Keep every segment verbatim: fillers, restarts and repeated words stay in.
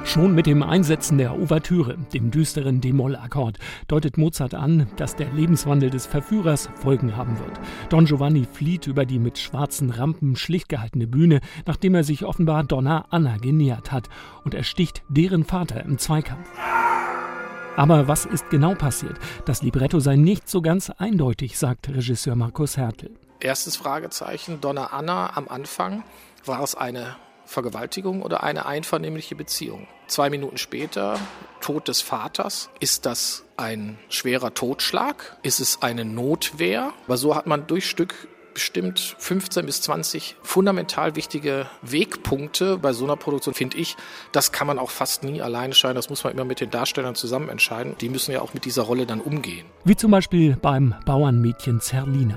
Schon mit dem Einsetzen der Ouvertüre, dem düsteren D-Moll-Akkord, deutet Mozart an, dass der Lebenswandel des Verführers Folgen haben wird. Don Giovanni flieht über die mit schwarzen Rampen schlicht gehaltene Bühne, nachdem er sich offenbar Donna Anna genähert hat, und ersticht deren Vater im Zweikampf. Aber was ist genau passiert? Das Libretto sei nicht so ganz eindeutig, sagt Regisseur Markus Hertel. Erstes Fragezeichen, Donna Anna am Anfang, war es eine Vergewaltigung oder eine einvernehmliche Beziehung? Zwei Minuten später, Tod des Vaters. Ist das ein schwerer Totschlag? Ist es eine Notwehr? Aber so hat man durch Stück bestimmt fünfzehn bis zwanzig fundamental wichtige Wegpunkte bei so einer Produktion, finde ich. Das kann man auch fast nie alleine entscheiden. Das muss man immer mit den Darstellern zusammen entscheiden. Die müssen ja auch mit dieser Rolle dann umgehen. Wie zum Beispiel beim Bauernmädchen Zerlina.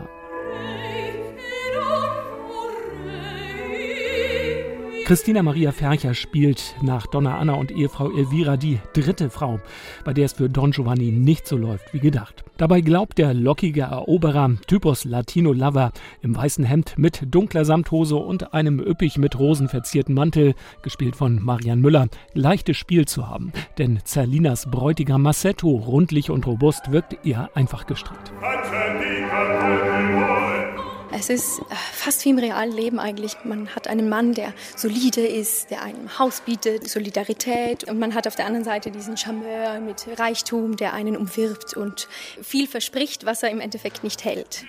Christina Maria Fercher spielt nach Donna Anna und Ehefrau Elvira die dritte Frau, bei der es für Don Giovanni nicht so läuft wie gedacht. Dabei glaubt der lockige Eroberer, Typus Latino Lover, im weißen Hemd mit dunkler Samthose und einem üppig mit Rosen verzierten Mantel, gespielt von Marian Müller, leichtes Spiel zu haben. Denn Zerlinas Bräutigam Massetto, rundlich und robust, wirkt eher einfach gestrickt. Es ist fast wie im realen Leben eigentlich. Man hat einen Mann, der solide ist, der einem Haus bietet, Solidarität. Und man hat auf der anderen Seite diesen Charmeur mit Reichtum, der einen umwirbt und viel verspricht, was er im Endeffekt nicht hält.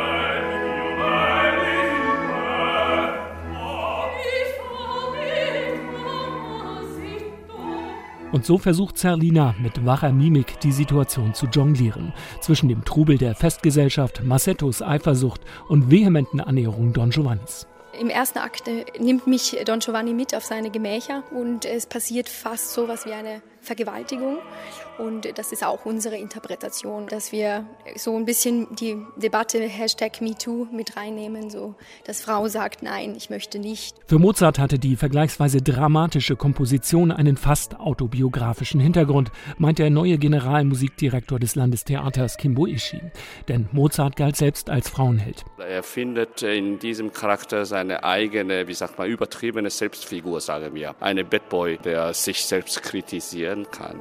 Und so versucht Zerlina mit wacher Mimik die Situation zu jonglieren. Zwischen dem Trubel der Festgesellschaft, Massettos Eifersucht und vehementen Annäherungen Don Giovannis. Im ersten Akt nimmt mich Don Giovanni mit auf seine Gemächer und es passiert fast so was wie eine Vergewaltigung. Und das ist auch unsere Interpretation, dass wir so ein bisschen die Debatte Hashtag MeToo mit reinnehmen, so dass Frau sagt, nein, ich möchte nicht. Für Mozart hatte die vergleichsweise dramatische Komposition einen fast autobiografischen Hintergrund, meint der neue Generalmusikdirektor des Landestheaters Kimbo Ishii. Denn Mozart galt selbst als Frauenheld. Er findet in diesem Charakter seine eigene, wie sagt man, übertriebene Selbstfigur, sagen wir. Eine Bad Boy, der sich selbst kritisieren kann.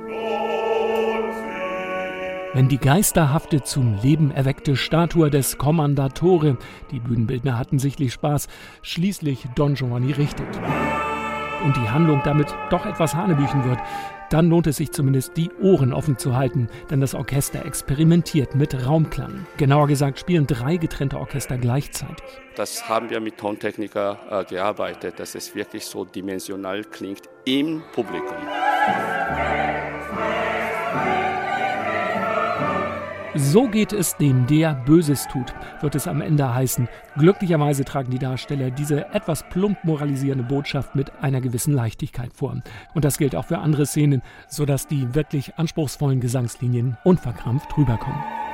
Wenn die geisterhafte, zum Leben erweckte Statue des Kommandatore, die Bühnenbildner hatten sichtlich Spaß, schließlich Don Giovanni richtet und die Handlung damit doch etwas hanebüchen wird, dann lohnt es sich zumindest, die Ohren offen zu halten, denn das Orchester experimentiert mit Raumklang. Genauer gesagt spielen drei getrennte Orchester gleichzeitig. Das haben wir mit Tontechniker äh, gearbeitet, dass es wirklich so dimensional klingt im Publikum. So geht es dem, der Böses tut, wird es am Ende heißen. Glücklicherweise tragen die Darsteller diese etwas plump moralisierende Botschaft mit einer gewissen Leichtigkeit vor. Und das gilt auch für andere Szenen, sodass die wirklich anspruchsvollen Gesangslinien unverkrampft rüberkommen.